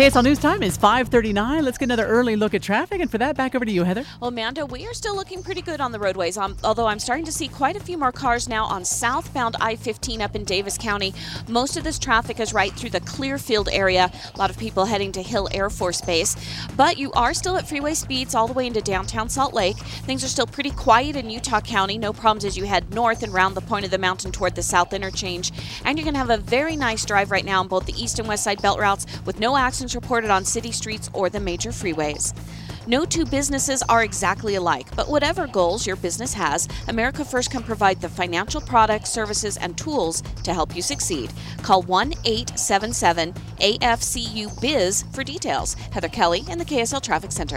KSL News Time is 5:39. Let's get another early look at traffic. And for that, back over to you, Heather. Well, Amanda, we are still looking pretty good on the roadways, although I'm starting to see quite a few more cars now on southbound I-15 up in Davis County. Most of this traffic is right through the Clearfield area. A lot of people heading to Hill Air Force Base. But you are still at freeway speeds all the way into downtown Salt Lake. Things are still pretty quiet in Utah County. No problems as you head north and round the point of the mountain toward the south interchange. And you're going to have a very nice drive right now on both the east and west side belt routes with no accidents reported on city streets or the major freeways. No two businesses are exactly alike, but whatever goals your business has, America First can provide the financial products, services, and tools to help you succeed. Call 1-877-AFCU-BIZ for details. Heather Kelly in the KSL Traffic Center.